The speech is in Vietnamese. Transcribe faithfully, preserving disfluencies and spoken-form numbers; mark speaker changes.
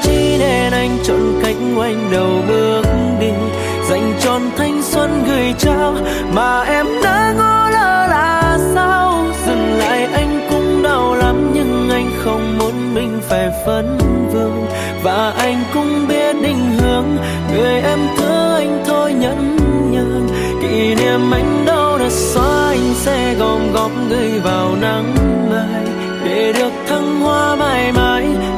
Speaker 1: chi nên anh chọn cách ngoảnh đầu bước đi, dành trọn thanh xuân gửi trao mà em đã ngó lơ là sao. Dừng lại anh cũng đau lắm nhưng anh không muốn mình phải vấn vương, và anh cũng biết định hướng người em thương anh thôi nhẫn nhường. Kỷ niệm anh đâu đã xóa, anh sẽ gom góp gửi vào nắng mai để được thăng hoa mãi mãi.